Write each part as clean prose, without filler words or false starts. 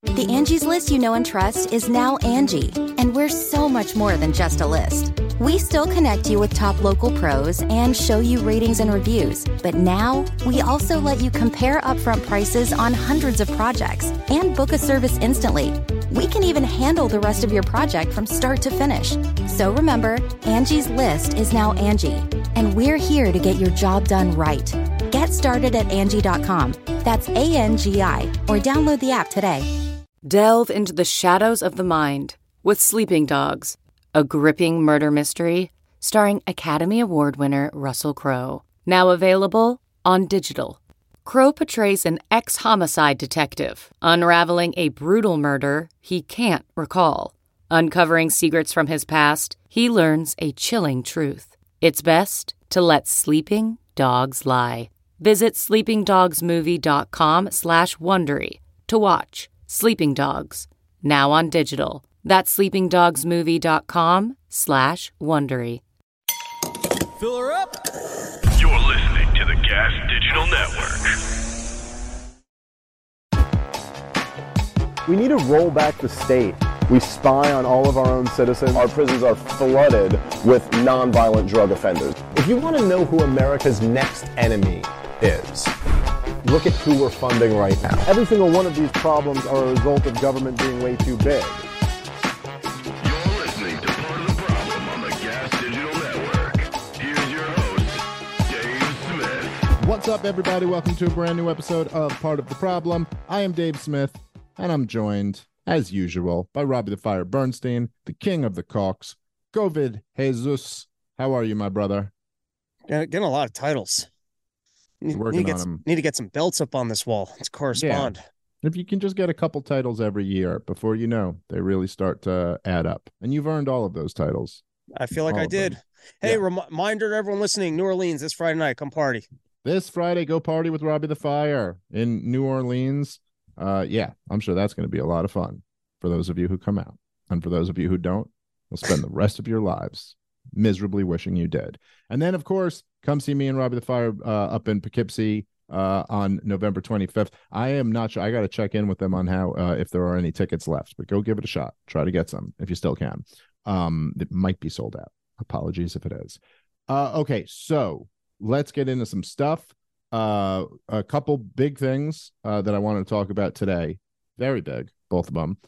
The Angie's List you know and trust is now Angie, and we're so much more than just a list. We still connect you with top local pros and show you ratings and reviews, but now we also let you compare upfront prices on hundreds of projects and book a service instantly. We can even handle the rest of your project from start to finish. So remember, Angie's List is now Angie, and we're here to get your job done right. Get started at Angie.com. That's ANGI, or download the app today. Delve into the shadows of the mind with Sleeping Dogs, a gripping murder mystery starring Academy Award winner Russell Crowe. Now available on digital. Crowe portrays an ex-homicide detective unraveling a brutal murder he can't recall. Uncovering secrets from his past, he learns a chilling truth. It's best to let sleeping dogs lie. Visit sleepingdogsmovie.com/Wondery to watch Sleeping Dogs, now on digital. That's sleepingdogsmovie.com/Wondery. Fill her up. You're listening to the Gas Digital Network. We need to roll back the state. We spy on all of our own citizens. Our prisons are flooded with nonviolent drug offenders. If you want to know who America's next enemy is, look at who we're funding right now. Every single one of these problems are a result of government being way too big. You're listening to Part of the Problem on the Gas Digital Network. Here's your host, Dave Smith. What's up, everybody? Welcome to a brand new episode of Part of the Problem. I am Dave Smith, and I'm joined, as usual, by Robbie the Fire Bernstein, the king of the Cocks, Covid Jesus. How are you, my brother? Getting a lot of titles. Need to get some belts up on this wall. Let's correspond. Yeah. If you can just get a couple titles every year, before you know, they really start to add up. And you've earned all of those titles. I feel like I did. Hey, reminder to everyone listening, New Orleans this Friday night. Come party. This Friday, go party with Robbie the Fire in New Orleans. Yeah, I'm sure that's going to be a lot of fun for those of you who come out. And for those of you who don't, you'll spend the rest of your lives miserably wishing you did. And then, of course, come see me and Robbie the Fire up in Poughkeepsie on November 25th. I am not sure. I got to check in with them on how if there are any tickets left, but go give it a shot. Try to get some if you still can. It might be sold out. Apologies if it is. Okay, so let's get into some stuff. A couple big things that I want to talk about today. Very big, both of them.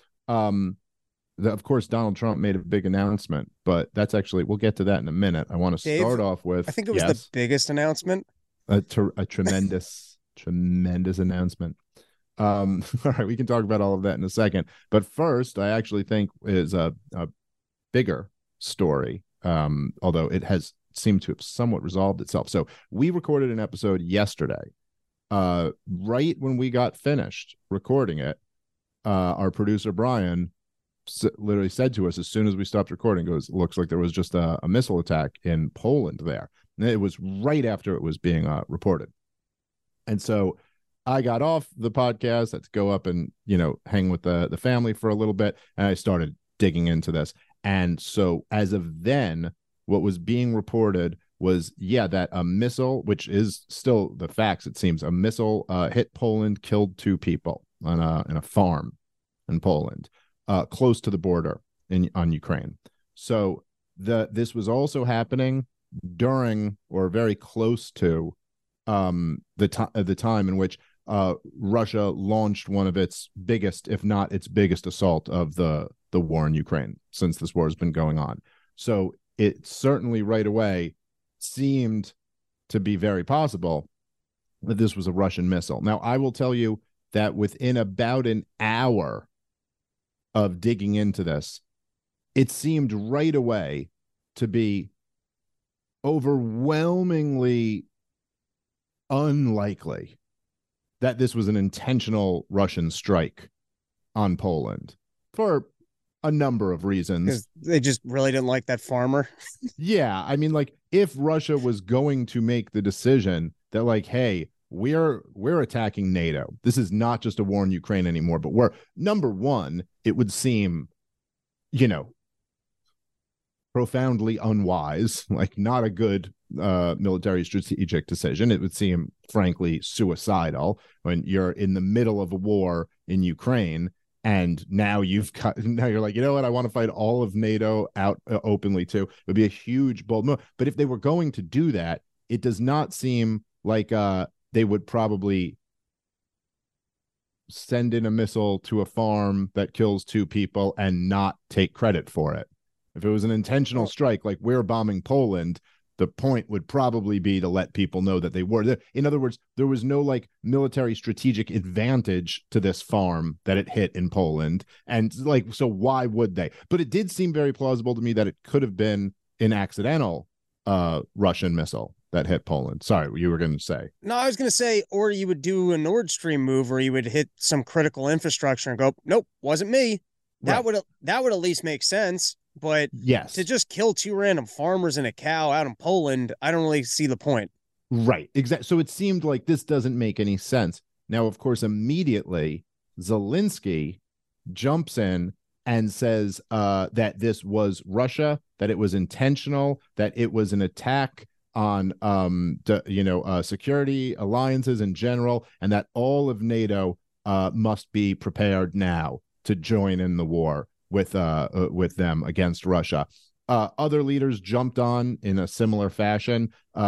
Of course, Donald Trump made a big announcement, but that's actually, we'll get to that in a minit. I want to start off with, I think it was the biggest announcement. A tremendous, tremendous announcement. All right, we can talk about all of that in a second. But first, I actually think is a bigger story, although it has seemed to have somewhat resolved itself. So we recorded an episode yesterday. Right when we got finished recording it, our producer, Brian, literally said to us as soon as we stopped recording, goes, looks like there was just a missile attack in Poland there. And it was right after it was being reported. And so I got off the podcast, had to go up and, hang with the family for a little bit. And I started digging into this. And so as of then, what was being reported was, that a missile, which is still the facts, it seems, a missile hit Poland, killed 2 people on a farm in Poland. Close to the border on Ukraine. So this was also happening during or very close to the time in which Russia launched one of its biggest, if not its biggest, assault of the war in Ukraine since this war has been going on. So it certainly right away seemed to be very possible that this was a Russian missile. Now, I will tell you that within about an hour of digging into this, it seemed right away to be overwhelmingly unlikely that this was an intentional Russian strike on Poland for a number of reasons. Because they just really didn't like that farmer. Yeah, I mean, like, if Russia was going to make the decision that, like, hey, we're attacking NATO. This is not just a war in Ukraine anymore, but we're, number one, it would seem, profoundly unwise, like not a good military strategic decision. It would seem, frankly, suicidal when you're in the middle of a war in Ukraine And now you're like, you know what? I want to fight all of NATO out openly too. It would be a huge, bold move. But if they were going to do that, it does not seem like they would probably send in a missile to a farm that kills 2 people and not take credit for it. If it was an intentional strike, like we're bombing Poland, the point would probably be to let people know that they were there. In other words, there was no like military strategic advantage to this farm that it hit in Poland. And like, so why would they? But it did seem very plausible to me that it could have been an accidental Russian missile that hit Poland. Sorry, you were going to say. No, I was going to say, or you would do a Nord Stream move where you would hit some critical infrastructure and go, nope, wasn't me. That would at least make sense. But yes, to just kill 2 random farmers and a cow out in Poland, I don't really see the point. Right, exactly. So it seemed like this doesn't make any sense. Now, of course, immediately Zelensky jumps in and says that this was Russia, that it was intentional, that it was an attack on security alliances in general, and that all of NATO must be prepared now to join in the war with them against Russia. Other leaders jumped on in a similar fashion.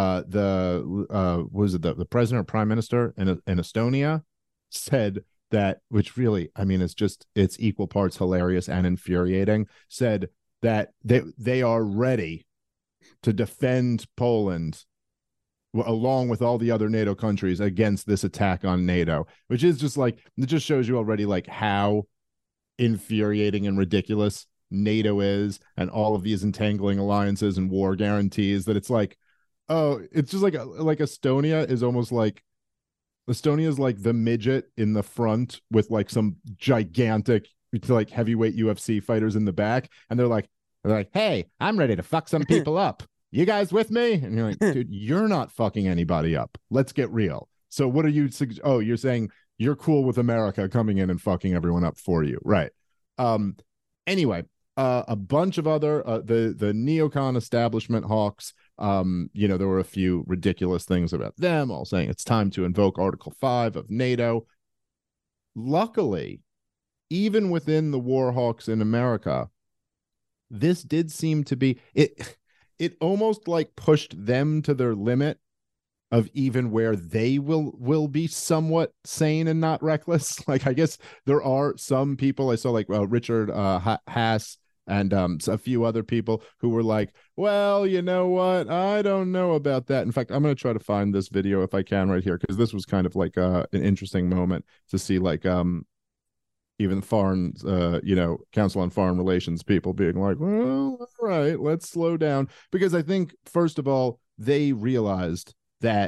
The president or prime minister in Estonia said that, which really, I mean, it's equal parts hilarious and infuriating, said that they are ready to defend Poland along with all the other NATO countries against this attack on NATO, which is just like, it just shows you already like how infuriating and ridiculous NATO is, and all of these entangling alliances and war guarantees, that it's like, oh, it's just like Estonia is almost like, Estonia is like the midget in the front with like some gigantic like heavyweight UFC fighters in the back, and they're like, hey, I'm ready to fuck some people up. You guys with me? And you're like, dude, you're not fucking anybody up. Let's get real. So what are you you're saying you're cool with America coming in and fucking everyone up for you, right? Anyway, a bunch of other the neocon establishment hawks, there were a few ridiculous things about them, all saying it's time to invoke Article 5 of NATO. Luckily, even within the war hawks in America, this did seem to be it almost like pushed them to their limit of even where they will be somewhat sane and not reckless. Like, I guess there are some people I saw, like Richard Haas and a few other people who were like, well, you know what? I don't know about that. In fact, I'm going to try to find this video if I can right here, because this was kind of like an interesting moment to see, like, even foreign, Council on Foreign Relations people being like, well, all right, let's slow down. Because I think, first of all, they realized that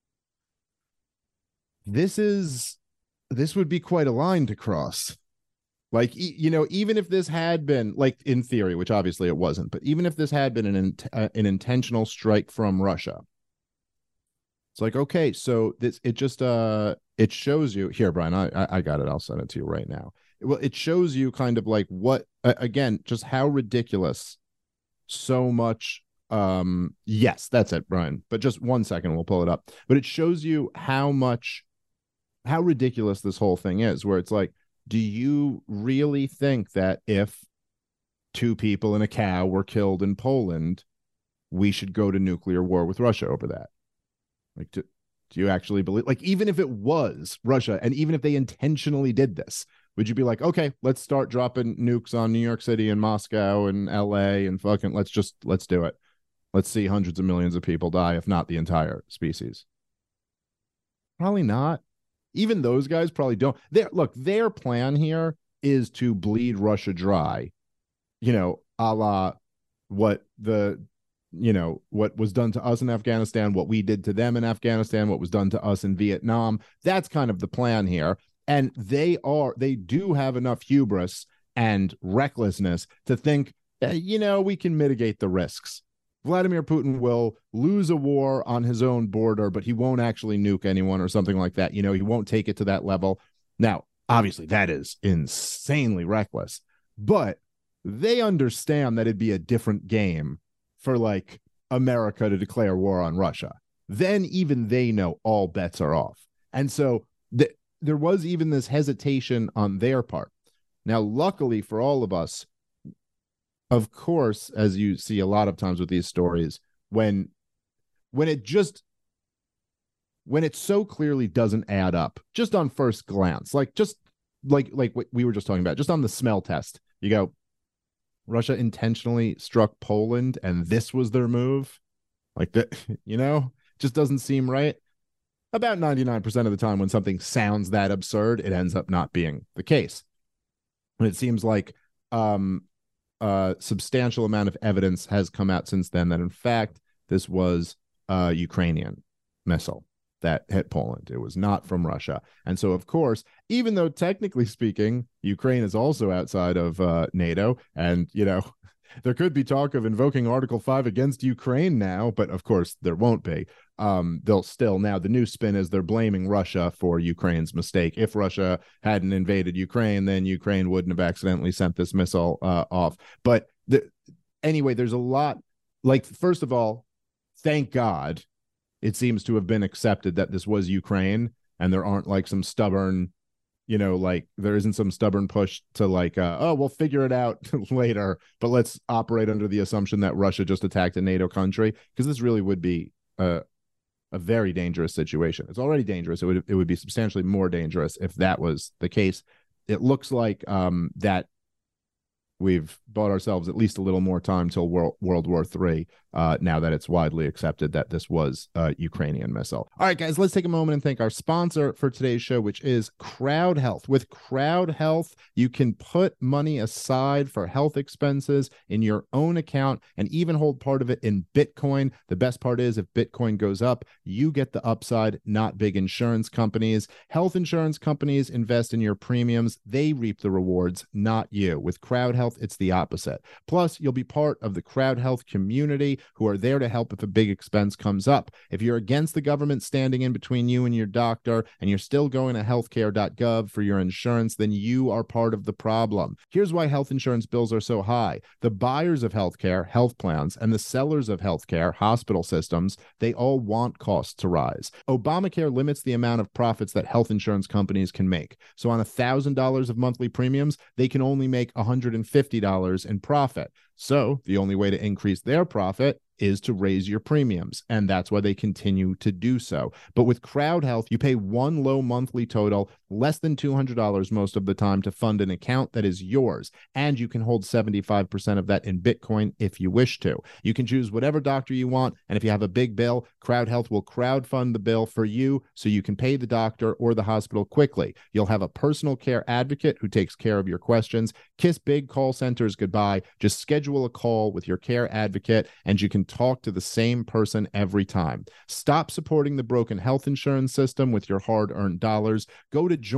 this would be quite a line to cross. Like, even if this had been, like, in theory, which obviously it wasn't, but even if this had been an intentional strike from Russia, it's like, okay, so it shows you here, Brian, I got it. I'll send it to you right now. Well, it shows you kind of like what, again, just how ridiculous so much. Yes, that's it, Brian. But just 1 second, we'll pull it up. But it shows you how ridiculous this whole thing is, where it's like, do you really think that if 2 people and a cow were killed in Poland, we should go to nuclear war with Russia over that? Like, do you actually believe, like, even if it was Russia, and even if they intentionally did this, would you be like, okay, let's start dropping nukes on New York City and Moscow and LA and fucking let's do it. Let's see hundreds of millions of people die, if not the entire species. Probably not. Even those guys probably don't. Their plan here is to bleed Russia dry, a la what was done to us in Afghanistan, what we did to them in Afghanistan, what was done to us in Vietnam. That's kind of the plan here. And they do have enough hubris and recklessness to think, we can mitigate the risks. Vladimir Putin will lose a war on his own border, but he won't actually nuke anyone or something like that. He won't take it to that level. Now, obviously, that is insanely reckless, but they understand that it'd be a different game for, like, America to declare war on Russia. Then even they know all bets are off. And so there was even this hesitation on their part. Now, luckily for all of us, of course, as you see a lot of times with these stories, when it so clearly doesn't add up, just on first glance, like what we were just talking about, just on the smell test, you go, Russia intentionally struck Poland and this was their move. Like that, just doesn't seem right. About 99% of the time when something sounds that absurd, it ends up not being the case. And it seems like a substantial amount of evidence has come out since then that, in fact, this was a Ukrainian missile that hit Poland. It was not from Russia. And so, of course, even though technically speaking, Ukraine is also outside of NATO, and, there could be talk of invoking Article 5 against Ukraine now, but of course there won't be. They'll still, now the new spin is they're blaming Russia for Ukraine's mistake. If Russia hadn't invaded Ukraine, then Ukraine wouldn't have accidentally sent this missile off. But anyway, there's a lot, like, first of all, thank God it seems to have been accepted that this was Ukraine, and there aren't like some stubborn, there isn't some stubborn push to we'll figure it out later, but let's operate under the assumption that Russia just attacked a NATO country, because this really would be a very dangerous situation. It's already dangerous. It would be substantially more dangerous if that was the case. It looks like that we've bought ourselves at least a little more time till World War III, now that it's widely accepted that this was a Ukrainian missile. All right, guys, let's take a moment and thank our sponsor for today's show, which is Crowd Health. With Crowd Health, you can put money aside for health expenses in your own account and even hold part of it in Bitcoin. The best part is if Bitcoin goes up, you get the upside, not big insurance companies. Health insurance companies invest in your premiums. They reap the rewards, not you. With Crowd Health, it's the opposite. Plus, you'll be part of the Crowd Health community who are there to help if a big expense comes up. If you're against the government standing in between you and your doctor, and you're still going to healthcare.gov for your insurance, then you are part of the problem. Here's why health insurance bills are so high. The buyers of healthcare, health plans, and the sellers of healthcare, hospital systems, they all want costs to rise. Obamacare limits the amount of profits that health insurance companies can make. So on $1,000 of monthly premiums, they can only make $150 in profit. So the only way to increase their profit is to raise your premiums, and that's why they continue to do so. But with Crowd Health, you pay one low monthly total, less than $200 most of the time, to fund an account that is yours, and you can hold 75% of that in Bitcoin if you wish to. You can choose whatever doctor you want, and if you have a big bill, Crowd Health will crowdfund the bill for you so you can pay the doctor or the hospital quickly. You'll have a personal care advocate who takes care of your questions. Kiss big call centers goodbye. Just schedule a call with your care advocate, and you can talk to the same person every time. Stop supporting the broken health insurance system with your hard-earned dollars. Go to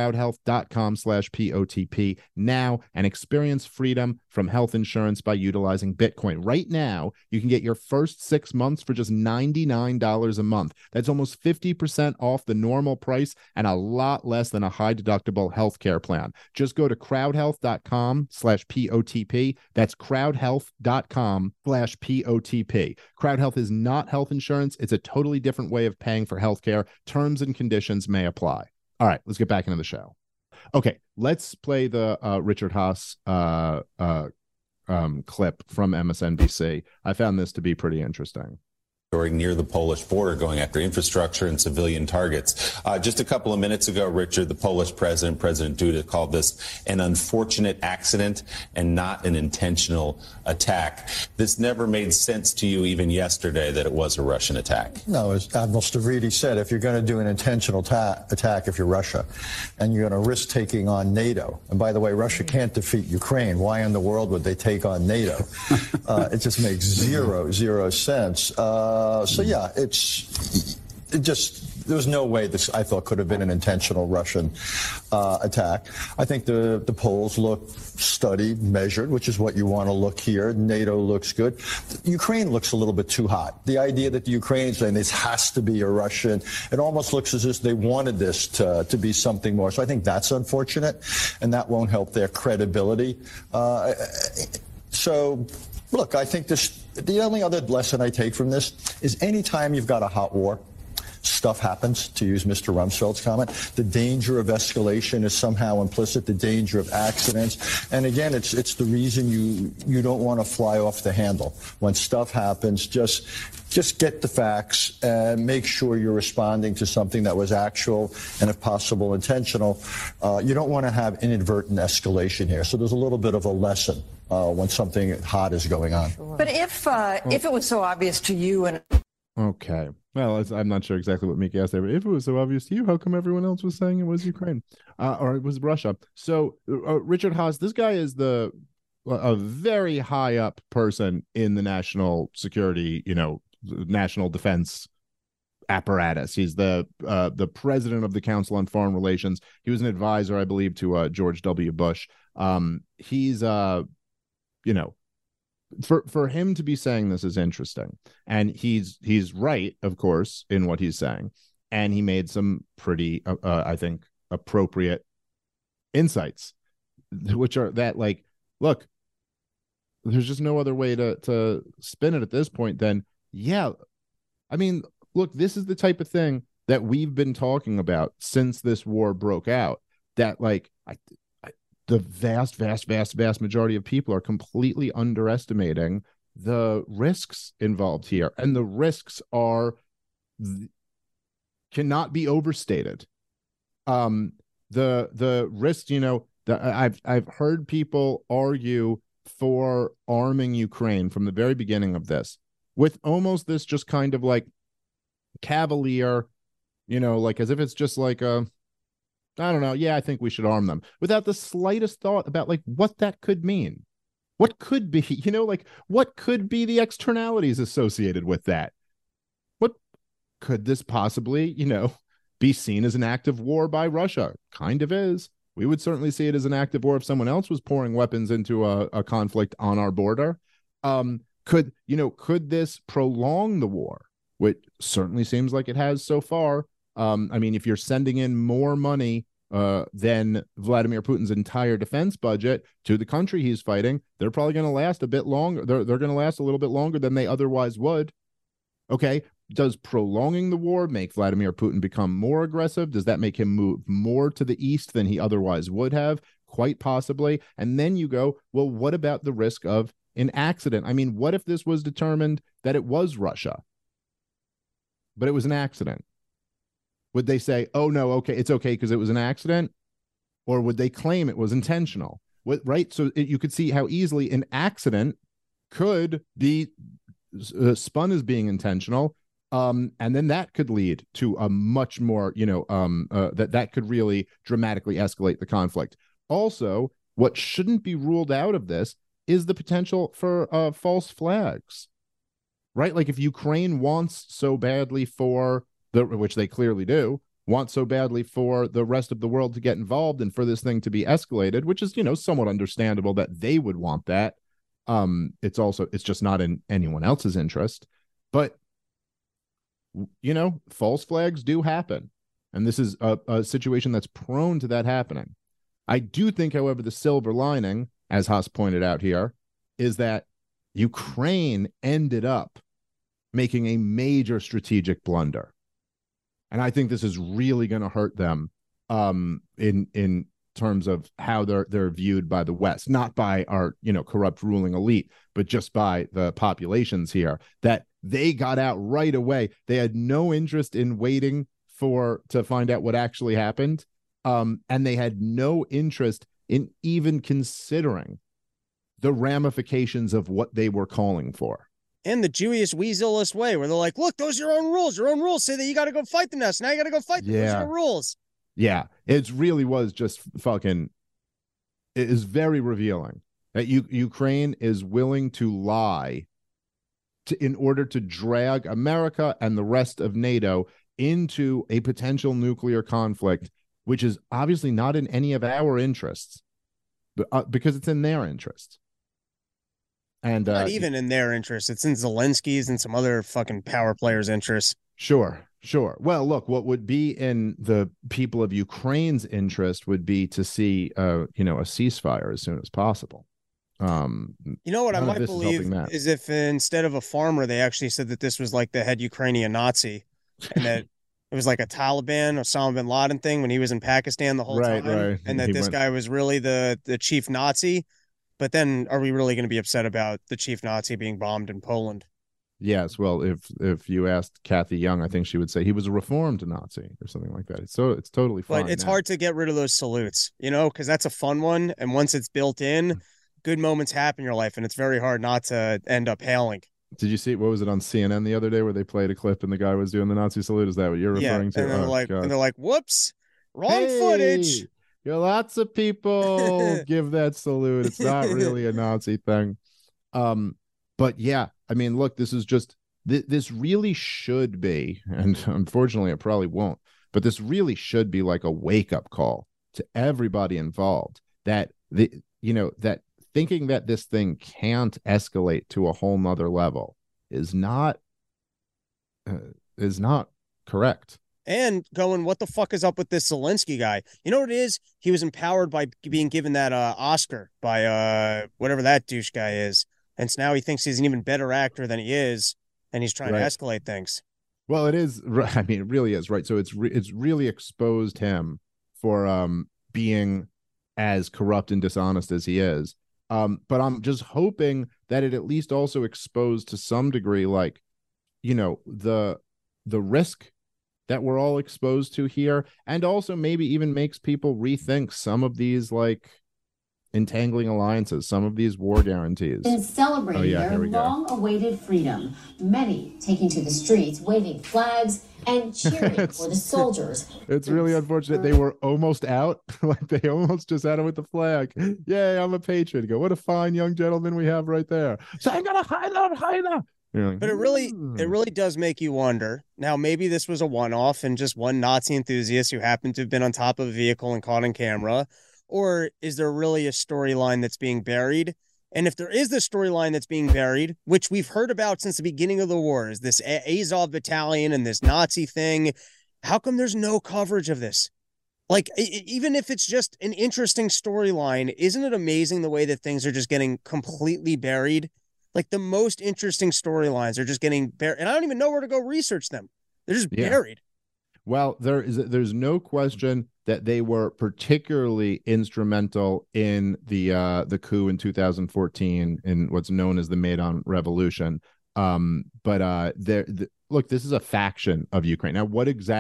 joincrowdhealth.com/POTP now and experience freedom from health insurance by utilizing Bitcoin. Right now, you can get your first 6 months for just $99 a month. That's almost 50% off the normal price and a lot less than a high-deductible healthcare plan. Just go to crowdhealth.com/POTP. That's crowdhealth.com/POTP. Crowd Health is not health insurance. It's a totally different way of paying for healthcare. Terms and conditions may apply. All right, let's get back into the show. Okay, let's play the Richard Haass clip from MSNBC. I found this to be pretty interesting. Near the Polish border, going after infrastructure and civilian targets. Just a couple of minutes ago, Richard, the Polish president, President Duda, called this an unfortunate accident and not an intentional attack. This never made sense to you even yesterday that it was a Russian attack. No, as Admiral Stavridis said, if you're going to do an intentional attack, if you're Russia, and you're going to risk taking on NATO, and by the way, Russia can't defeat Ukraine. Why in the world would they take on NATO? It just makes zero sense. So yeah, there was no way this, I thought, could have been an intentional Russian attack. I think the polls look studied, measured, which is what you want to look here. NATO looks good. Ukraine looks a little bit too hot. The idea that the Ukrainians saying this has to be a Russian, it almost looks as if they wanted this to be something more. So I think that's unfortunate, and that won't help their credibility. So, look, I think the only other lesson I take from this is anytime you've got a hot war, stuff happens, to use Mr. Rumsfeld's comment. The danger of escalation is somehow implicit, the danger of accidents. And again, it's the reason you don't want to fly off the handle. When stuff happens, just get the facts and make sure you're responding to something that was actual and, if possible, intentional. You don't want to have inadvertent escalation here. So there's a little bit of a lesson when something hot is going on. But if it was so obvious to you and... Okay. Well, I'm not sure exactly what Mika asked there, but if it was so obvious to you, how come everyone else was saying it was Ukraine or it was Russia? So Richard Haass, this guy is a very high up person in the national security, national defense apparatus. He's the president of the Council on Foreign Relations. He was an advisor, I believe, to George W. Bush. He's for him to be saying this is interesting, and he's right, of course, in what he's saying, and he made some pretty I think appropriate insights, which are that, like, look, there's just no other way to spin it at this point than, yeah, I mean, look, this is the type of thing that we've been talking about since this war broke out, that, like, the vast majority of people are completely underestimating the risks involved here. And the risks cannot be overstated. The risks, I've heard people argue for arming Ukraine from the very beginning of this with almost this just kind of like cavalier, like as if it's just like I don't know. Yeah, I think we should arm them, without the slightest thought about like what that could mean. What could be, what could be the externalities associated with that? What could this possibly, be seen as an act of war by Russia? Kind of is. We would certainly see it as an act of war if someone else was pouring weapons into a conflict on our border. Could this prolong the war? Which certainly seems like it has so far. I mean, if you're sending in more money than Vladimir Putin's entire defense budget to the country he's fighting, they're probably going to last a bit longer. They're going to last a little bit longer than they otherwise would. Okay, does prolonging the war make Vladimir Putin become more aggressive? Does that make him move more to the east than he otherwise would have? Quite possibly. And then you go, well, what about the risk of an accident? I mean, what if this was determined that it was Russia, but it was an accident? Would they say, oh, no, okay, it's okay because it was an accident? Or would they claim it was intentional? Right? So you could see how easily an accident could be spun as being intentional. And then that could lead to a much more, that could really dramatically escalate the conflict. Also, what shouldn't be ruled out of this is the potential for false flags, right? Like if Ukraine wants so badly for which they clearly do, want so badly for the rest of the world to get involved and for this thing to be escalated, which is, somewhat understandable that they would want that. It's just not in anyone else's interest. But, false flags do happen. And this is a situation that's prone to that happening. I do think, however, the silver lining, as Haass pointed out here, is that Ukraine ended up making a major strategic blunder. And I think this is really going to hurt them in terms of how they're viewed by the West, not by our corrupt ruling elite, but just by the populations here, that they got out right away. They had no interest in waiting to find out what actually happened, and they had no interest in even considering the ramifications of what they were calling for. In the Jewish weaselist way, where they're like, look, those are your own rules. Your own rules say that you got to go fight them now. So now you got to go fight them. Yeah. Those are the rules. Yeah, it really was just fucking, it is very revealing that Ukraine is willing to lie in order to drag America and the rest of NATO into a potential nuclear conflict, which is obviously not in any of our interests, but because it's in their interests. And not even in their interest. It's in Zelensky's and some other fucking power players' interests. Sure. Well, look, what would be in the people of Ukraine's interest would be to see, a ceasefire as soon as possible. What I might believe is if instead of a farmer, they actually said that this was like the head Ukrainian Nazi, and that it was like a Taliban, Osama bin Laden thing when he was in Pakistan the whole time, Right. and that He this went- guy was really the chief Nazi. But then, are we really going to be upset about the chief Nazi being bombed in Poland? Yes, well, if you asked Kathy Young, I think she would say he was a reformed Nazi or something like that. It's totally fine. But it's now. hard to get rid of those salutes, because that's a fun one, and once it's built in, good moments happen in your life, and it's very hard not to end up hailing. Did you see what was it on CNN the other day where they played a clip and the guy was doing the Nazi salute? Is that what you're referring to? And they're like, "Whoops, wrong Hey, footage." Lots of people give that salute. It's not really a Nazi thing. But yeah, I mean, look, this is just this really should be, and unfortunately it probably won't, but this really should be like a wake-up call to everybody involved that that thinking that this thing can't escalate to a whole nother level is not correct. And going, what the fuck is up with this Zelensky guy? You know what it is? He was empowered by being given that Oscar by whatever that douche guy is. And so now he thinks he's an even better actor than he is, and he's trying to escalate things. Well, it is. I mean, it really is, right? So it's really exposed him for being as corrupt and dishonest as he is. But I'm just hoping that it at least also exposed to some degree, like, the risk that we're all exposed to here, and also maybe even makes people rethink some of these like entangling alliances, some of these war guarantees. In celebrating their long-awaited freedom, many taking to the streets, waving flags and cheering for the soldiers. It's really unfortunate they were almost out, like they almost just had it with the flag. Yay, I'm a patriot. Go, what a fine young gentleman we have right there. So I'm gonna hide. Like, but it really does make you wonder. Now, maybe this was a one-off and just one Nazi enthusiast who happened to have been on top of a vehicle and caught on camera. Or is there really a storyline that's being buried? And if there is the storyline that's being buried, which we've heard about since the beginning of the war, is this Azov battalion and this Nazi thing, how come there's no coverage of this? Like, even if it's just an interesting storyline, isn't it amazing the way that things are just getting completely buried? Like, the most interesting storylines are just getting buried, and I don't even know where to go research them. They're just buried. Well, there's no question that they were particularly instrumental in the coup in 2014 in what's known as the Maidan Revolution. Look, this is a faction of Ukraine. Now,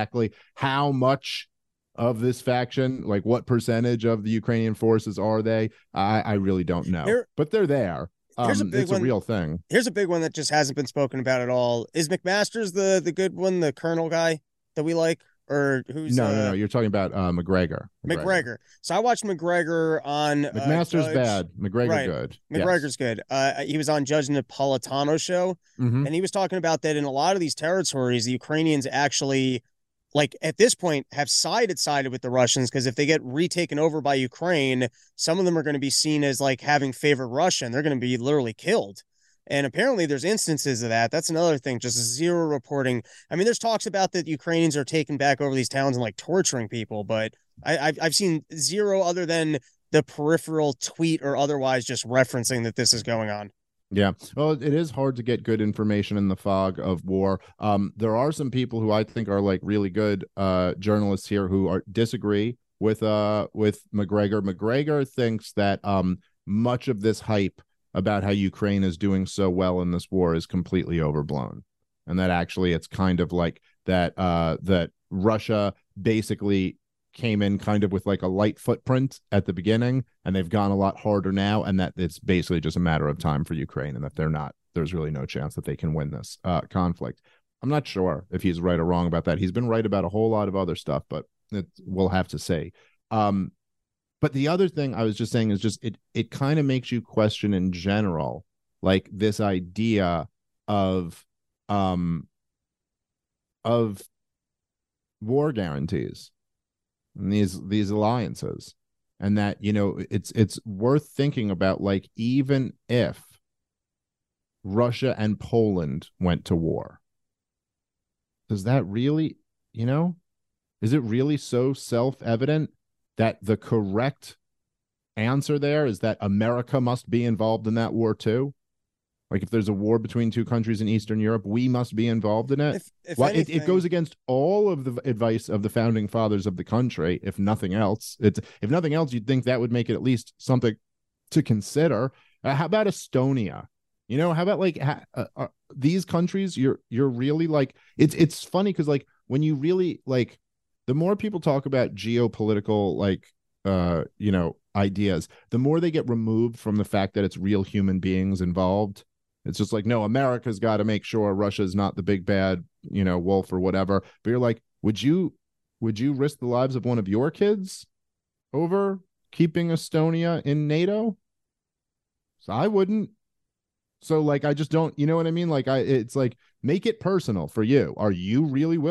how much of this faction, like what percentage of the Ukrainian forces are they? I really don't know, but they're there. It's a real thing. Here's a big one that just hasn't been spoken about at all. Is McMaster's the good one, the colonel guy that we like? Or who's no, you're talking about McGregor. So I watched McGregor on McMaster's bad, McGregor good. McGregor's good. He was on Judge Napolitano show, and he was talking about that in a lot of these territories, the Ukrainians actually, like at this point, have sided with the Russians, because if they get retaken over by Ukraine, some of them are going to be seen as like having favored Russia, and they're going to be literally killed. And apparently there's instances of that. That's another thing, just zero reporting. I mean, there's talks about that Ukrainians are taking back over these towns and like torturing people, but I've seen zero other than the peripheral tweet or otherwise just referencing that this is going on. Yeah. Well, it is hard to get good information in the fog of war. There are some people who I think are like really good journalists here who disagree with McGregor. McGregor thinks that much of this hype about how Ukraine is doing so well in this war is completely overblown, and that actually it's kind of like that Russia basically came in kind of with like a light footprint at the beginning, and they've gone a lot harder now, and that it's basically just a matter of time for Ukraine, and that there's really no chance that they can win this conflict. I'm not sure if he's right or wrong about that. He's been right about a whole lot of other stuff, but we'll have to say. But the other thing I was just saying is just it kind of makes you question in general, like this idea of war guarantees and these alliances, and that it's worth thinking about, like, even if Russia and Poland went to war, does that really, is it really so self-evident that the correct answer there is that America must be involved in that war too? Like if there's a war between two countries in Eastern Europe, we must be involved in it. It goes against all of the advice of the founding fathers of the country. If nothing else, you'd think that would make it at least something to consider. How about Estonia? How about like these countries? You're really like it's funny because like when you really like the more people talk about geopolitical like ideas, the more they get removed from the fact that it's real human beings involved. It's just like, no, America's got to make sure Russia's not the big bad, wolf or whatever. But you're like, would you risk the lives of one of your kids over keeping Estonia in NATO? So I wouldn't. So like, I just don't, you know what I mean? Like it's like, make it personal for you. Are you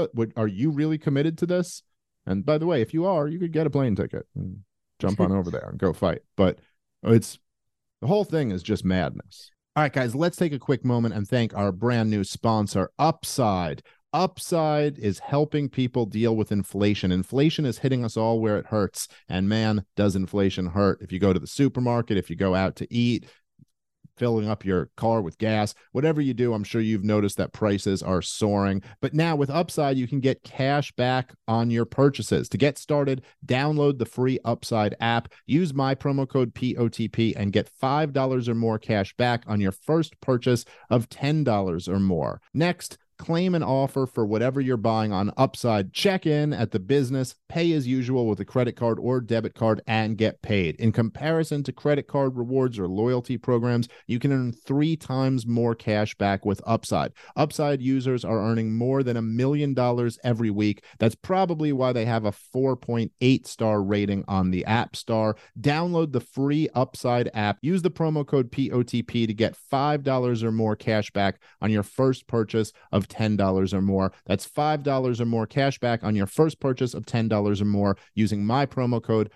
really committed to this? And by the way, if you are, you could get a plane ticket and jump on over there and go fight. But the whole thing is just madness. All right, guys, let's take a quick moment and thank our brand new sponsor, Upside. Upside is helping people deal with inflation. Inflation is hitting us all where it hurts. And man, does inflation hurt. If you go to the supermarket, if you go out to eat, filling up your car with gas, whatever you do, I'm sure you've noticed that prices are soaring. But now with Upside, you can get cash back on your purchases. To get started, download the free Upside app, use my promo code POTP, and get $5 or more cash back on your first purchase of $10 or more. Next, claim an offer for whatever you're buying on Upside. Check in at the business, pay as usual with a credit card or debit card, and get paid. In comparison to credit card rewards or loyalty programs, you can earn 3 times more cash back with Upside. Upside users are earning more than $1 million every week. That's probably why they have a 4.8 star rating on the App Store. Download the free Upside app. Use the promo code POTP to get $5 or more cash back on your first purchase of $10 or more. That's $5 or more cash back on your first purchase of $10 or more using my promo code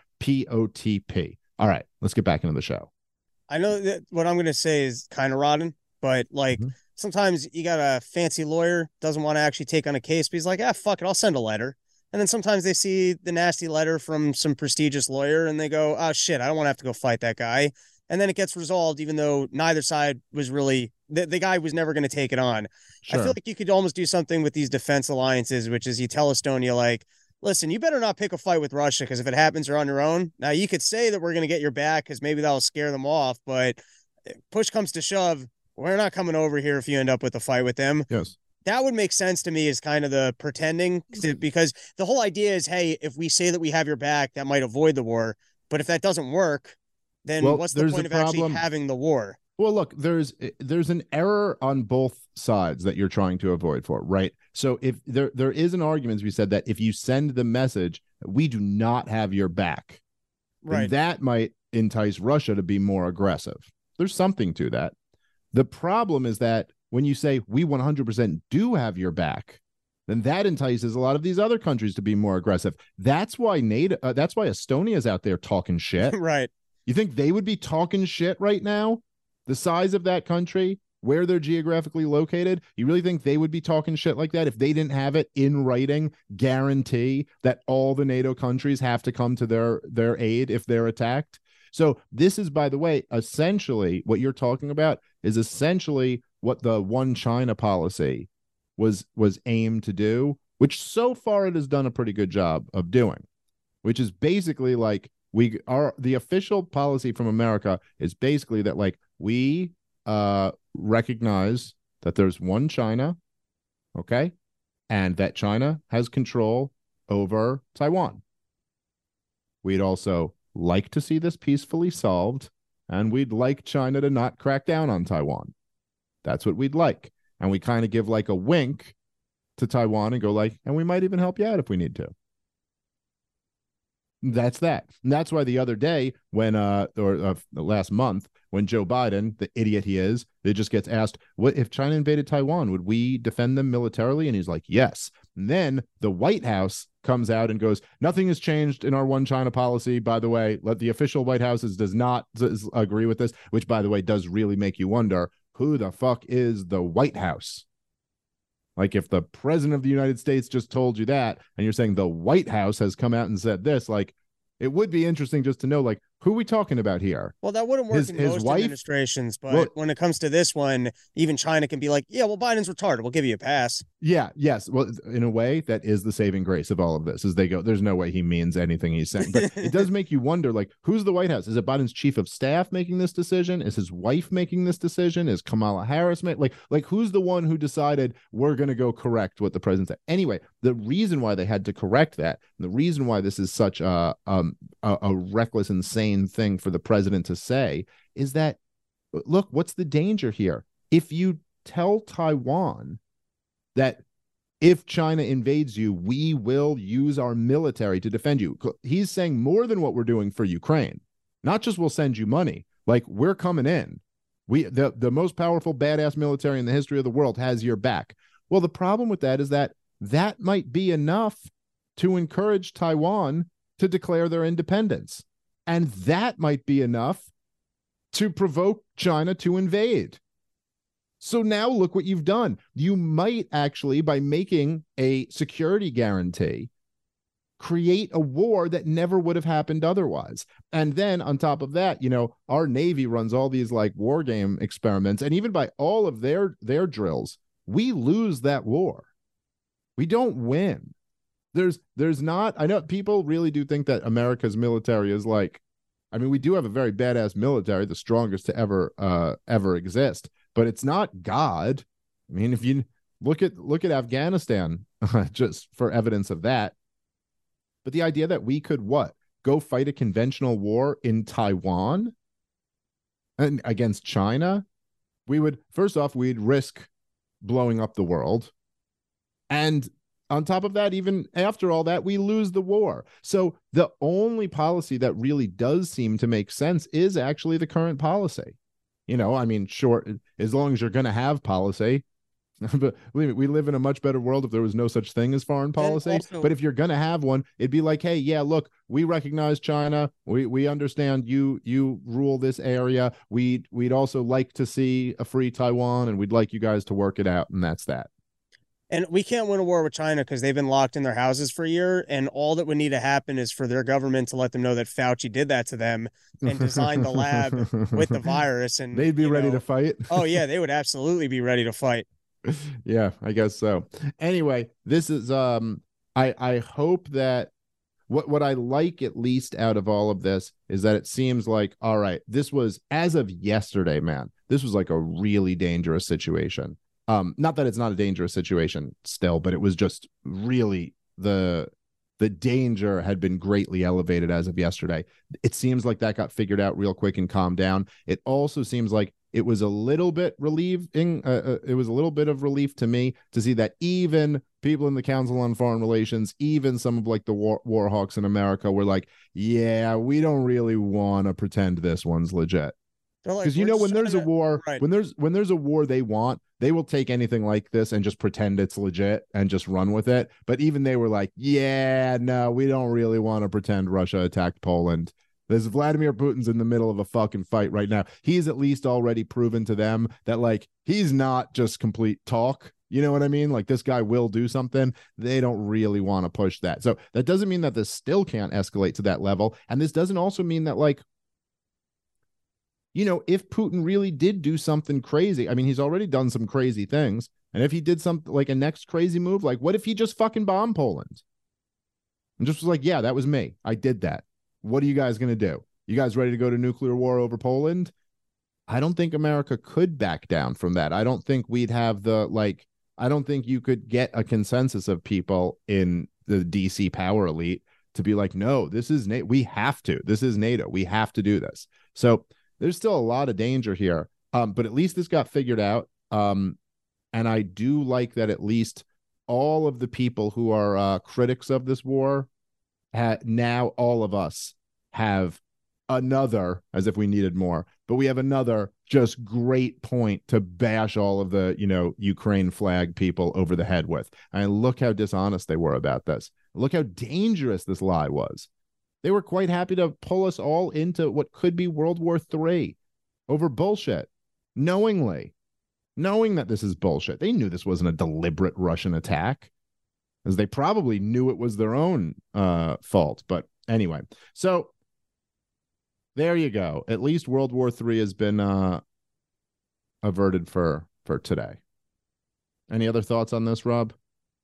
POTP. All right, let's get back into the show. I know that what I'm going to say is kind of rotten, but like sometimes you got a fancy lawyer, doesn't want to actually take on a case, but he's like, fuck it, I'll send a letter. And then sometimes they see the nasty letter from some prestigious lawyer and they go, oh shit, I don't want to have to go fight that guy. And then it gets resolved, even though neither side was really, the guy was never going to take it on. Sure. I feel like you could almost do something with these defense alliances, which is you tell Estonia, like, listen, you better not pick a fight with Russia, because if it happens, you're on your own. Now, you could say that we're going to get your back because maybe that'll scare them off, but push comes to shove, we're not coming over here if you end up with a fight with them. Yes. That would make sense to me as kind of the pretending, because the whole idea is, hey, if we say that we have your back, that might avoid the war. But if that doesn't work, then what's the point of actually having the war? Well, look, there's an error on both sides that you're trying to avoid for, right? So if there is an argument, as we said, that if you send the message, we do not have your back, right, that might entice Russia to be more aggressive. There's something to that. The problem is that when you say we 100% do have your back, then that entices a lot of these other countries to be more aggressive. That's why that's why Estonia's out there talking shit. Right. You think they would be talking shit right now? The size of that country, where they're geographically located, you really think they would be talking shit like that if they didn't have it in writing, guarantee that all the NATO countries have to come to their aid if they're attacked? So this is, by the way, essentially what you're talking about is essentially what the one China policy was aimed to do, which so far it has done a pretty good job of doing, which is basically like the official policy from America is basically that like we recognize that there's one China, okay, and that China has control over Taiwan. We'd also like to see this peacefully solved, and we'd like China to not crack down on Taiwan. That's what we'd like. And we kind of give like a wink to Taiwan and go like, and we might even help you out if we need to. That's that. And that's why the other day when last month when Joe Biden, the idiot he is, it just gets asked, what if China invaded Taiwan, would we defend them militarily? And he's like, yes. And then the White House comes out and goes, nothing has changed in our one China policy. By the way, the official White House does not agree with this, which by the way does really make you wonder, who the fuck is the White House? Like if the president of the United States just told you that, and you're saying the White House has come out and said this, like it would be interesting just to know, like, Who are we talking about here? Well, that wouldn't work in most administrations, but when it comes to this one, even China can be like, yeah, well, Biden's retarded. We'll give you a pass. Yeah, yes. Well, in a way, that is the saving grace of all of this, is they go, there's no way he means anything he's saying. But it does make you wonder, like, who's the White House? Is it Biden's chief of staff making this decision? Is his wife making this decision? Is Kamala Harris like who's the one who decided we're going to go correct what the president said? Anyway, the reason why they had to correct that, the reason why this is such a reckless, insane thing for the president to say, is that, look, what's the danger here? If you tell Taiwan that if China invades you, we will use our military to defend you. He's saying more than what we're doing for Ukraine. Not just we'll send you money, like we're coming in. The most powerful badass military in the history of the world has your back. Well, the problem with that is that might be enough to encourage Taiwan to declare their independence. And that might be enough to provoke China to invade. So now look what you've done. You might actually, by making a security guarantee, create a war that never would have happened otherwise. And then on top of that, our Navy runs all these like war game experiments. And even by all of their drills, we lose that war. We don't win. There's not, I know people really do think that America's military is like, I mean, we do have a very badass military, the strongest to ever exist, but it's not God. I mean, if you look at Afghanistan, just for evidence of that. But the idea that we could go fight a conventional war in Taiwan and against China, first off, we'd risk blowing up the world. And on top of that, even after all that, we lose the war. So the only policy that really does seem to make sense is actually the current policy. I mean, sure, as long as you're going to have policy. But believe me, we live in a much better world if there was no such thing as foreign policy. Also, but if you're going to have one, it'd be like, hey, yeah, look, we recognize China. We understand you rule this area. We'd also like to see a free Taiwan, and we'd like you guys to work it out. And that's that. And we can't win a war with China because they've been locked in their houses for a year. And all that would need to happen is for their government to let them know that Fauci did that to them and designed the lab with the virus. And they'd be ready to fight. Oh, yeah, they would absolutely be ready to fight. Yeah, I guess so. Anyway, this is I hope that what I like at least out of all of this is that it seems like, all right, this was, as of yesterday, man, this was like a really dangerous situation. Not that it's not a dangerous situation still, but it was just really the danger had been greatly elevated as of yesterday. It seems like that got figured out real quick and calmed down. It also seems like it was a little bit relieving. It was a little bit of relief to me to see that even people in the Council on Foreign Relations, even some of like the war hawks in America were like, yeah, we don't really want to pretend this one's legit. Because when there's a war, right, when there's a war they will take anything like this and just pretend it's legit and just run with it. But even they were like, yeah, no, we don't really want to pretend Russia attacked Poland. There's Vladimir Putin's in the middle of a fucking fight right now. He's at least already proven to them that like he's not just complete talk. You know what I mean? Like this guy will do something. They don't really want to push that. So that doesn't mean that this still can't escalate to that level. And this doesn't also mean that like, if Putin really did do something crazy, I mean, he's already done some crazy things. And if he did something like a next crazy move, like what if he just fucking bombed Poland? And just was like, yeah, that was me. I did that. What are you guys going to do? You guys ready to go to nuclear war over Poland? I don't think America could back down from that. I don't think we'd have I don't think you could get a consensus of people in the DC power elite to be like, no, this is NATO. We have to. This is NATO. We have to do this. So there's still a lot of danger here, but at least this got figured out. And I do like that at least all of the people who are critics of this war, now all of us have another, as if we needed more, but we have another just great point to bash all of the, Ukraine flag people over the head with. And look how dishonest they were about this. Look how dangerous this lie was. They were quite happy to pull us all into what could be World War III over bullshit, knowing that this is bullshit. They knew this wasn't a deliberate Russian attack, as they probably knew it was their own fault. But anyway, so There you go. At least World War III has been averted for today. Any other thoughts on this, Rob?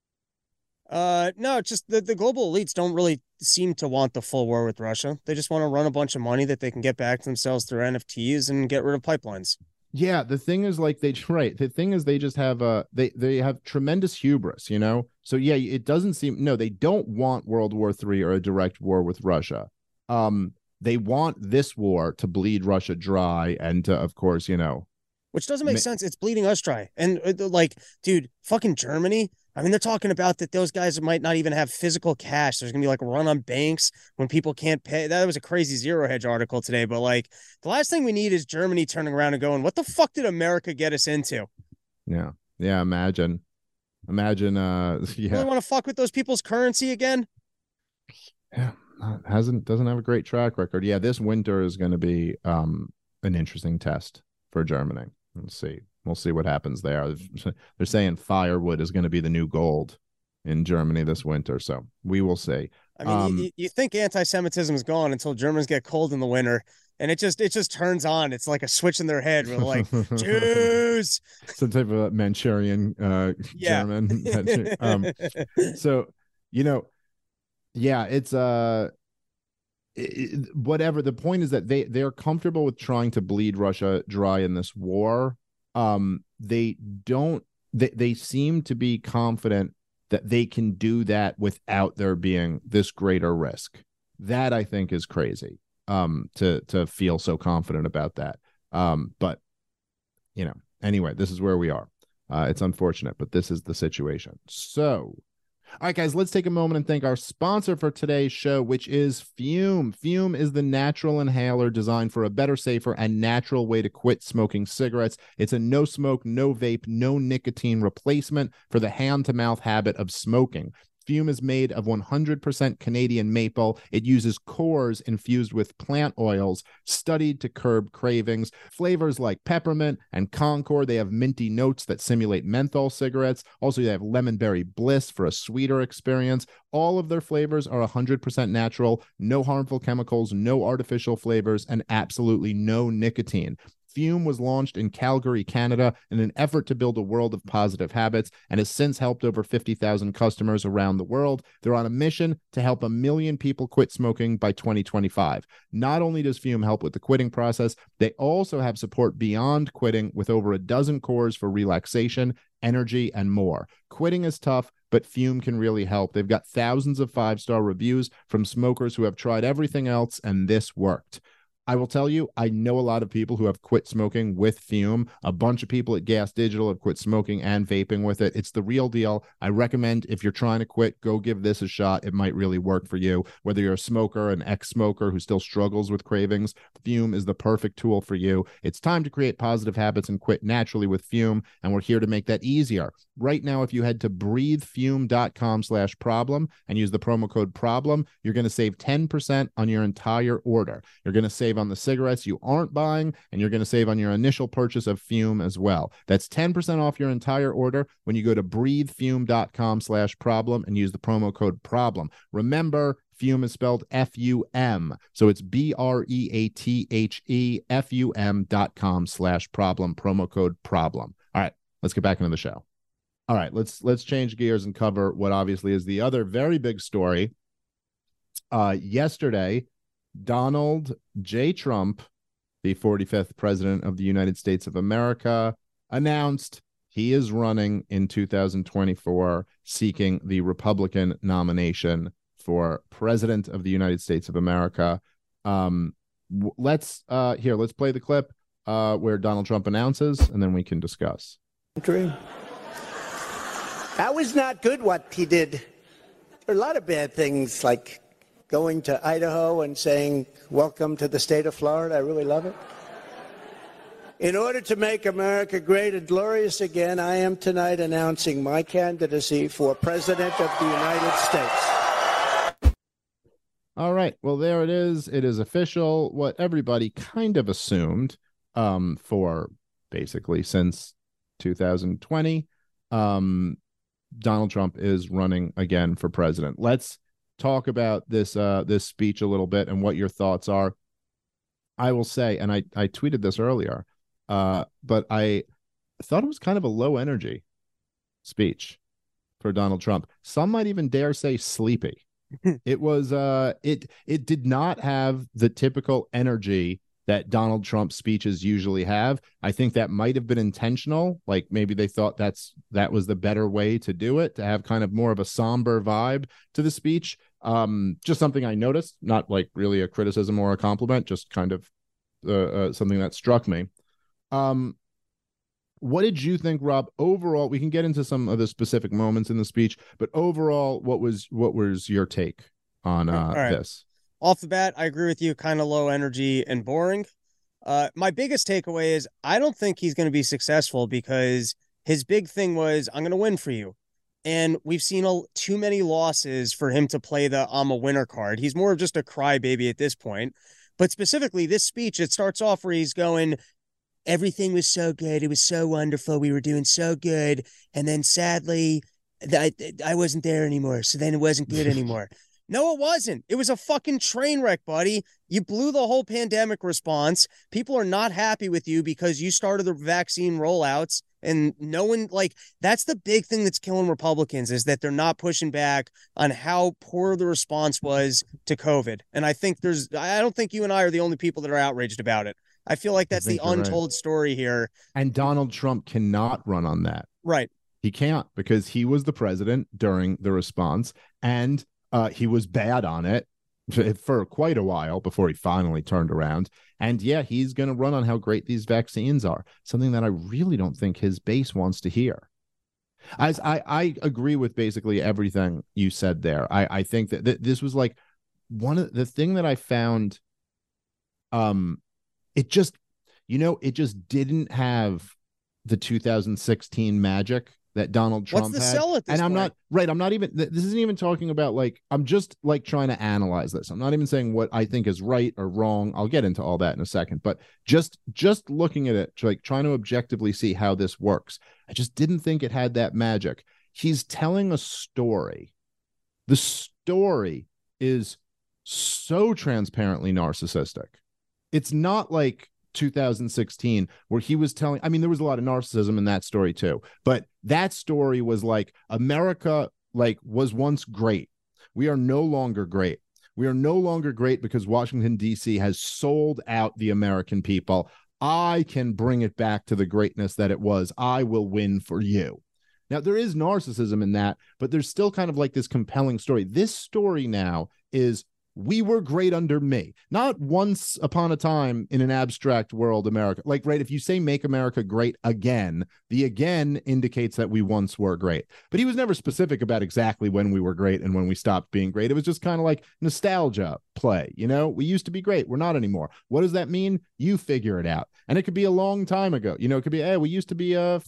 No, just the global elites don't really seem to want the full war with Russia. They just want to run a bunch of money that they can get back to themselves through NFTs and get rid of pipelines. Yeah, the thing is, like, they just have they have tremendous hubris, you know. So yeah, it doesn't seem, no, they don't want World War III or a direct war with Russia. They want this war to bleed Russia dry and to, of course, you know, which doesn't make sense. It's bleeding us dry. And like, dude, fucking Germany. I mean, they're talking about that those guys might not even have physical cash. There's going to be like a run on banks when people can't pay. That was a crazy Zero Hedge article today. But like, the last thing we need is Germany turning around and going, what the fuck did America get us into? Yeah. Yeah. Imagine. Yeah. You really want to fuck with those people's currency again? Yeah. Doesn't have a great track record. Yeah. This winter is going to be an interesting test for Germany. We'll see what happens there. They're saying firewood is going to be the new gold in Germany this winter, so we will see. I mean, you think anti-Semitism is gone until Germans get cold in the winter, and it just turns on. It's like a switch in their head. We're like, Jews, some type of Manchurian German. So, you know, yeah, it's whatever. The point is that they're comfortable with trying to bleed Russia dry in this war. They seem to be confident that they can do that without there being this greater risk. That, I think, is crazy, to feel so confident about that. But, you know, anyway, this is where we are. It's unfortunate, but this is the situation. So, all right, guys, let's take a moment and thank our sponsor for today's show, which is Fume. Fume is the natural inhaler designed for a better, safer, and natural way to quit smoking cigarettes. It's a no smoke, no vape, no nicotine replacement for the hand-to-mouth habit of smoking. Fume is made of 100% Canadian maple. It uses cores infused with plant oils studied to curb cravings. Flavors like peppermint and Concord, they have minty notes that simulate menthol cigarettes. Also, they have lemon berry bliss for a sweeter experience. All of their flavors are 100% natural, no harmful chemicals, no artificial flavors, and absolutely no nicotine. Fume was launched in Calgary, Canada, in an effort to build a world of positive habits and has since helped over 50,000 customers around the world. They're on a mission to help 1 million people quit smoking by 2025. Not only does Fume help with the quitting process, they also have support beyond quitting with over a dozen cores for relaxation, energy, and more. Quitting is tough, but Fume can really help. They've got thousands of 5-star reviews from smokers who have tried everything else, and this worked. I will tell you, I know a lot of people who have quit smoking with Fume. A bunch of people at Gas Digital have quit smoking and vaping with it. It's the real deal. I recommend, if you're trying to quit, go give this a shot. It might really work for you. Whether you're a smoker, an ex-smoker who still struggles with cravings, Fume is the perfect tool for you. It's time to create positive habits and quit naturally with Fume, and we're here to make that easier. Right now, if you head to breathefume.com/problem and use the promo code PROBLEM, you're going to save 10% on your entire order. You're going to save on the cigarettes you aren't buying, and you're going to save on your initial purchase of Fume as well. That's 10% off your entire order when you go to breathefume.com/problem and use the promo code PROBLEM. Remember, Fume is spelled F-U-M, so it's breathefum.com/problem, promo code PROBLEM. All right, let's get back into the show. All right, let's change gears and cover what obviously is the other very big story. Yesterday, Donald J. Trump, the 45th president of the United States of America, announced he is running in 2024, seeking the Republican nomination for president of the United States of America. Let's play the clip where Donald Trump announces, and then we can discuss. That was not good what he did. There are a lot of bad things, like going to Idaho and saying, welcome to the state of Florida. I really love it. In order to make America great and glorious again, I am tonight announcing my candidacy for President of the United States. All right. Well, there it is. It is official. What everybody kind of assumed for basically since 2020, Donald Trump is running again for president. Let's talk about this speech a little bit and what your thoughts are. I will say, and I tweeted this earlier, but I thought it was kind of a low energy speech for Donald Trump. Some might even dare say sleepy. It was it did not have the typical energy that Donald Trump speeches usually have. I think that might have been intentional. Like maybe they thought that was the better way to do it, to have kind of more of a somber vibe to the speech. Just something I noticed, not like really a criticism or a compliment, just kind of something that struck me. What did you think, Rob? Overall, we can get into some of the specific moments in the speech, but overall, what was your take on this? Off the bat, I agree with you. Kind of low energy and boring. My biggest takeaway is I don't think he's going to be successful because his big thing was, I'm going to win for you. And we've seen too many losses for him to play the I'm a winner card. He's more of just a crybaby at this point. But specifically, this speech, it starts off where he's going, everything was so good. It was so wonderful. We were doing so good. And then sadly, I wasn't there anymore. So then it wasn't good anymore. No, it wasn't. It was a fucking train wreck, buddy. You blew the whole pandemic response. People are not happy with you because you started the vaccine rollouts, and no one, like, that's the big thing that's killing Republicans, is that they're not pushing back on how poor the response was to COVID. And I don't think you and I are the only people that are outraged about it. I feel like that's the untold story here. And Donald Trump cannot run on that. Right. He can't, because he was the president during the response, and he was bad on it for quite a while before he finally turned around. And yeah, he's going to run on how great these vaccines are, something that I really don't think his base wants to hear. As I agree with basically everything you said there. I think that this was like one of the thing that I found, it just didn't have the 2016 magic that Donald Trump had. What's the sell at this point? I'm not even, this isn't even talking about, like, I'm just like trying to analyze this. I'm not even saying what I think is right or wrong. I'll get into all that in a second, but just looking at it, like trying to objectively see how this works. I just didn't think it had that magic. He's telling a story. The story is so transparently narcissistic. It's not like 2016 where he was telling, I mean, there was a lot of narcissism in that story too, but that story was like, America was once great. We are no longer great. We are no longer great because Washington, D.C. has sold out the American people. I can bring it back to the greatness that it was. I will win for you. Now, there is narcissism in that, but there's still kind of like this compelling story. This story now is, we were great under me. Not once upon a time in an abstract world, America. Like, right, if you say make America great again, the again indicates that we once were great. But he was never specific about exactly when we were great and when we stopped being great. It was just kind of like nostalgia play. You know, we used to be great. We're not anymore. What does that mean? You figure it out. And it could be a long time ago. You know, it could be, hey, we used to be a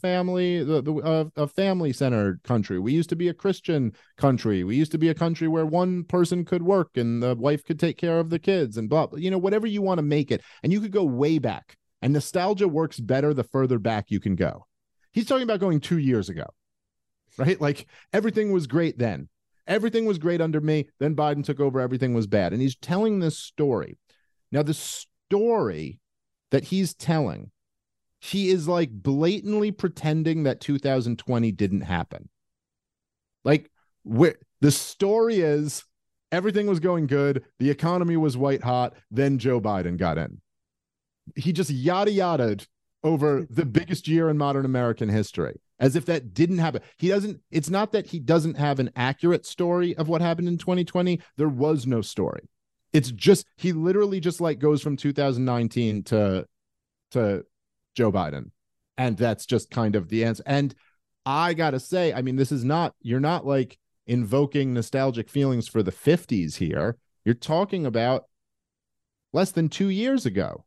family-centered country. We used to be a Christian country. We used to be a country where one person could work and the wife could take care of the kids and blah, you know, whatever you want to make it. And you could go way back. And nostalgia works better the further back you can go. He's talking about going 2 years ago, right? Like, everything was great then. Everything was great under me. Then Biden took over. Everything was bad. And he's telling this story. Now, the story that he's telling, he is like blatantly pretending that 2020 didn't happen. Like, the story is, everything was going good. The economy was white hot. Then Joe Biden got in. He just yada yada'd over the biggest year in modern American history, as if that didn't happen. It's not that he doesn't have an accurate story of what happened in 2020. There was no story. It's just, he literally just like goes from 2019 to Joe Biden. And that's just kind of the answer. And I got to say, I mean, you're not like invoking nostalgic feelings for the 50s here. You're talking about less than 2 years ago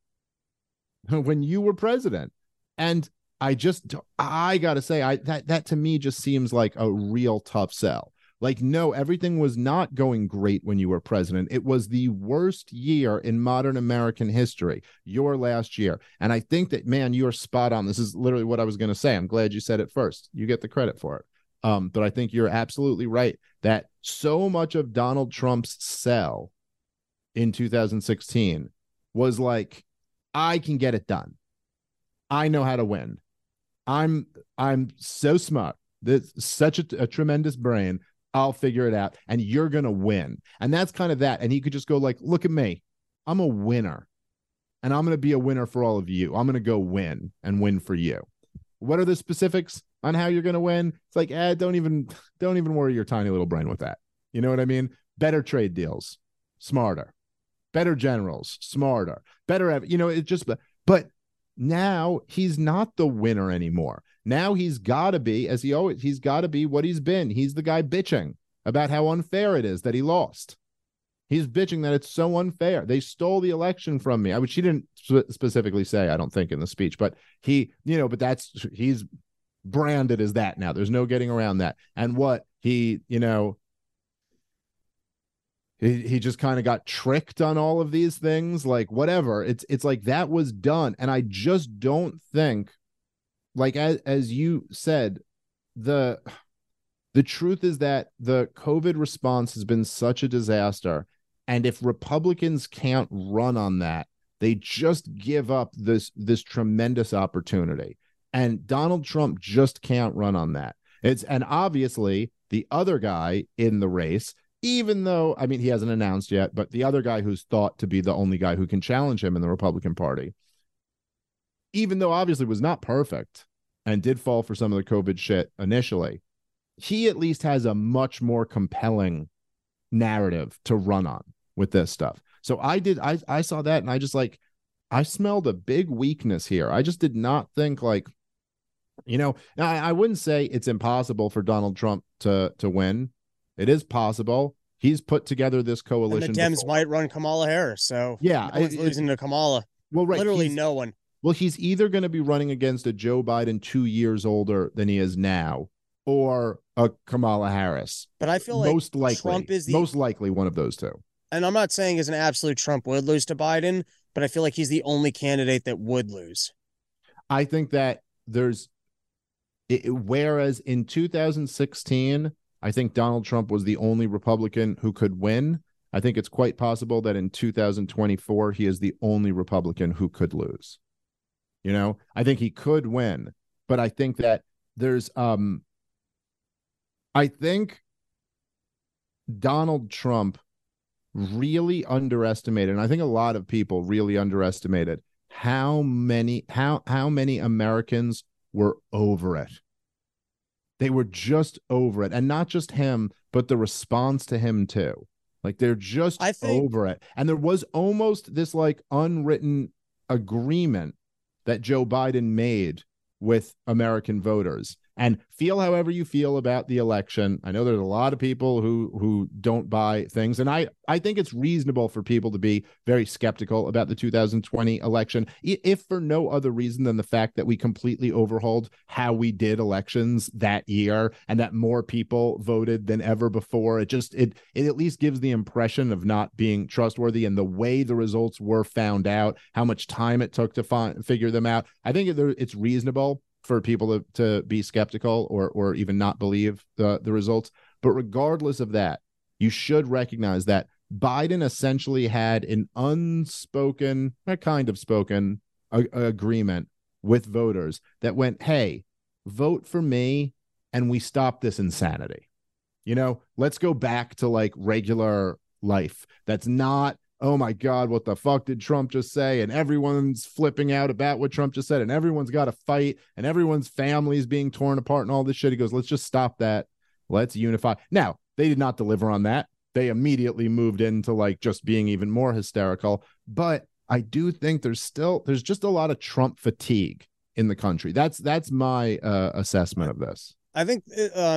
when you were president. And I got to say, that to me just seems like a real tough sell. Like, no, everything was not going great when you were president. It was the worst year in modern American history, your last year. And I think that, man, you are spot on. This is literally what I was going to say. I'm glad you said it first. You get the credit for it. But I think you're absolutely right that so much of Donald Trump's sell in 2016 was like, I can get it done. I know how to win. I'm so smart. There's such a tremendous brain. I'll figure it out, and you're gonna win. And that's kind of that. And he could just go like, look at me. I'm a winner, and I'm gonna be a winner for all of you. I'm gonna go win and win for you. What are the specifics on how you're gonna win? It's like, don't even worry your tiny little brain with that. You know what I mean? Better trade deals, smarter, better generals, smarter, better. It just. But now he's not the winner anymore. Now he's got to be, he's got to be what he's been. He's the guy bitching about how unfair it is that he lost. He's bitching that it's so unfair. They stole the election from me. She didn't specifically say, I don't think, in the speech, but he's branded as that now. There's no getting around that. And what he just kind of got tricked on all of these things, like whatever. It's like that was done. And I just don't think, like, as you said, the truth is that the COVID response has been such a disaster. And if Republicans can't run on that, they just give up this tremendous opportunity. And Donald Trump just can't run on that. And obviously the other guy in the race, even though, he hasn't announced yet, but the other guy who's thought to be the only guy who can challenge him in the Republican Party, even though obviously was not perfect and did fall for some of the COVID shit initially, he at least has a much more compelling narrative to run on with this stuff. So I saw that, and I just I smelled a big weakness here. I just did not think now I wouldn't say it's impossible for Donald Trump to win. It is possible. He's put together this coalition. And the Dems might run Kamala Harris. So yeah, no one's losing to Kamala. Well, right. Literally no one. Well, he's either going to be running against a Joe Biden 2 years older than he is now, or a Kamala Harris. But I feel like Trump is most likely one of those two. And I'm not saying as an absolute Trump would lose to Biden, but I feel like he's the only candidate that would lose. I think that whereas in 2016, I think Donald Trump was the only Republican who could win. I think it's quite possible that in 2024, he is the only Republican who could lose. I think he could win, but I think that there's, I think Donald Trump really underestimated, and I think a lot of people really underestimated how many Americans were over it. They were just over it, and not just him, but the response to him too. Like they're just over it. And there was almost this unwritten agreement that Joe Biden made with American voters. And feel however you feel about the election. I know there's a lot of people who don't buy things. And I think it's reasonable for people to be very skeptical about the 2020 election, if for no other reason than the fact that we completely overhauled how we did elections that year, and that more people voted than ever before. It at least gives the impression of not being trustworthy, and the way the results were found out, how much time it took to figure them out. I think it's reasonable for people to be skeptical or even not believe the results. But regardless of that, you should recognize that Biden essentially had an unspoken, or kind of spoken agreement with voters that went, hey, vote for me and we stop this insanity. Let's go back to regular life. That's not, oh my God, what the fuck did Trump just say? And everyone's flipping out about what Trump just said, and everyone's got to fight, and everyone's family is being torn apart and all this shit. He goes, let's just stop that. Let's unify. Now, they did not deliver on that. They immediately moved into just being even more hysterical. But I do think there's just a lot of Trump fatigue in the country. That's my assessment of this. I think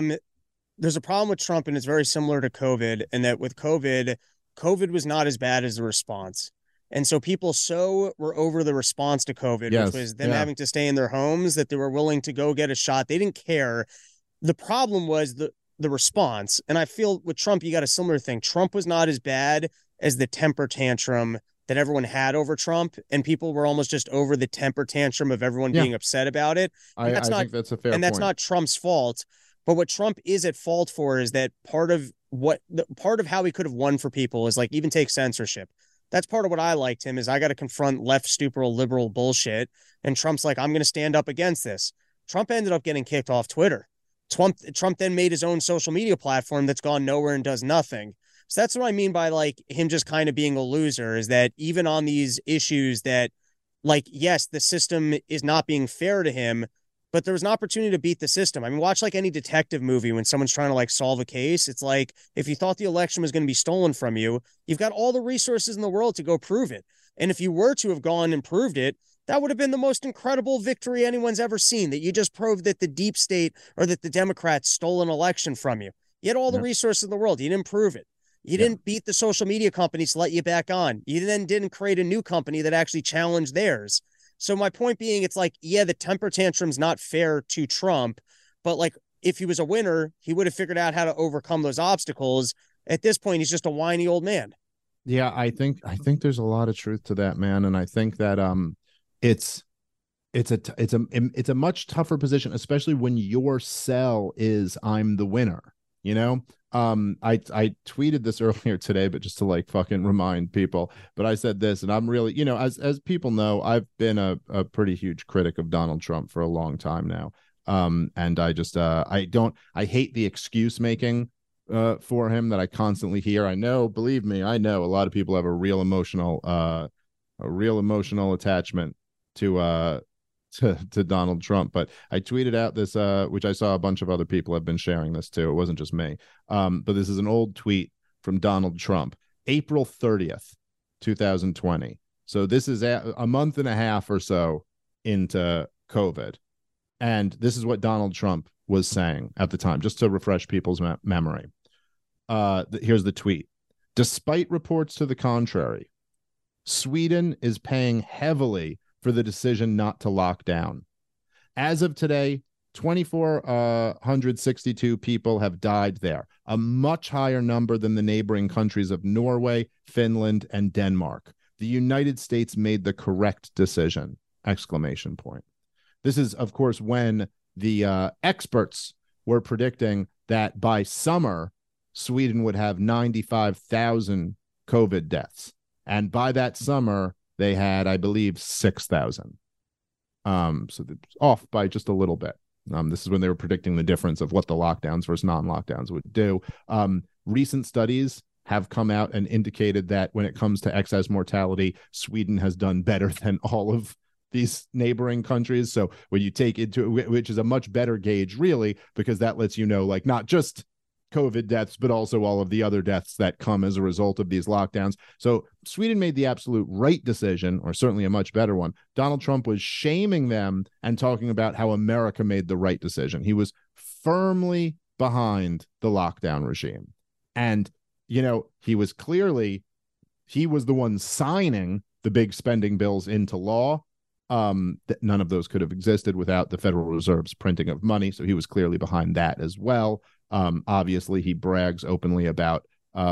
there's a problem with Trump, and it's very similar to COVID, and that with COVID was not as bad as the response. And so people were over the response to COVID, which was them having to stay in their homes, that they were willing to go get a shot. They didn't care. The problem was the response. And I feel with Trump, you got a similar thing. Trump was not as bad as the temper tantrum that everyone had over Trump. And people were almost just over the temper tantrum of everyone being upset about it. I think that's a fair point. And that's not Trump's fault. But what Trump is at fault for is that part of how he could have won for people is even take censorship. That's part of what I liked him is I got to confront left, stupid, liberal bullshit. And Trump's like, I'm going to stand up against this. Trump ended up getting kicked off Twitter. Trump then made his own social media platform that's gone nowhere and does nothing. So that's what I mean by like him just kind of being a loser, is that even on these issues that, like, yes, the system is not being fair to him, but there was an opportunity to beat the system. I mean, watch like any detective movie when someone's trying to like solve a case. It's like, if you thought the election was going to be stolen from you, you've got all the resources in the world to go prove it. And if you were to have gone and proved it, that would have been the most incredible victory anyone's ever seen, that you just proved that the deep state or that the Democrats stole an election from you. You had all the resources in the world. You didn't prove it. You didn't beat the social media companies to let you back on. You then didn't create a new company that actually challenged theirs. So my point being, it's like, yeah, the temper tantrum's not fair to Trump, but like if he was a winner, he would have figured out how to overcome those obstacles. At this point, he's just a whiny old man. Yeah, I think there's a lot of truth to that, man, and I think that it's a much tougher position, especially when your sell is I'm the winner. You know, I tweeted this earlier today, but just to like fucking remind people, but I said this, and I'm really, you know, as people know, I've been a pretty huge critic of Donald Trump for a long time now. And I just, I hate the excuse making for him that I constantly hear. I know, believe me, I know a lot of people have a real emotional attachment to Donald Trump, but I tweeted out this, which I saw a bunch of other people have been sharing this too. It wasn't just me. But this is an old tweet from Donald Trump, April 30th, 2020. So this is a month and a half or so into COVID. And this is what Donald Trump was saying at the time, just to refresh people's memory. Here's the tweet. Despite reports to the contrary, Sweden is paying heavily for the decision not to lock down. As of today, 2,462 people have died there, a much higher number than the neighboring countries of Norway, Finland, and Denmark. The United States made the correct decision! ! This is, of course, when the experts were predicting that by summer, Sweden would have 95,000 COVID deaths. And by that summer, they had, I believe, 6,000. So off by just a little bit. This is when they were predicting the difference of what the lockdowns versus non-lockdowns would do. Recent studies have come out and indicated that when it comes to excess mortality, Sweden has done better than all of these neighboring countries. So when you take into, which is a much better gauge, really, because that lets you know, like, not just COVID deaths, but also all of the other deaths that come as a result of these lockdowns. So Sweden made the absolute right decision, or certainly a much better one. Donald Trump was shaming them and talking about how America made the right decision. He was firmly behind the lockdown regime. And, you know, he was the one signing the big spending bills into law. That none of those could have existed without the Federal Reserve's printing of money. So he was clearly behind that as well. Obviously, he brags openly about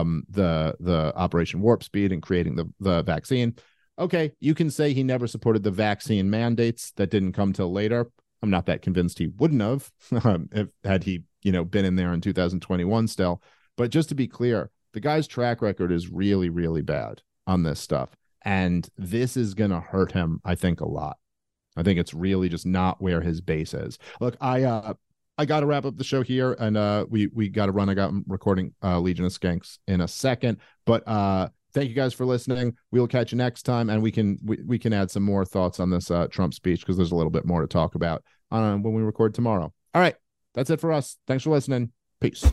the Operation Warp Speed and creating the vaccine. Okay, you can say he never supported the vaccine mandates that didn't come till later. I'm not that convinced he wouldn't have had he, you know, been in there in 2021 still. But just to be clear, the guy's track record is really, really bad on this stuff. And this is going to hurt him, I think, a lot. I think it's really just not where his base is. Look, I got to wrap up the show here, and we got to run. I got recording Legion of Skanks in a second. But thank you guys for listening. We'll catch you next time, and we can add some more thoughts on this Trump speech, because there's a little bit more to talk about when we record tomorrow. All right, that's it for us. Thanks for listening. Peace.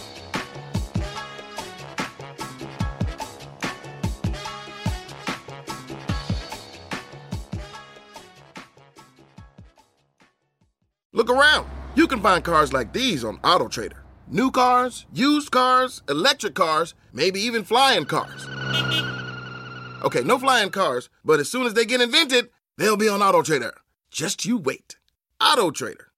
Look around. You can find cars like these on AutoTrader. New cars, used cars, electric cars, maybe even flying cars. Okay, no flying cars, but as soon as they get invented, they'll be on AutoTrader. Just you wait. AutoTrader.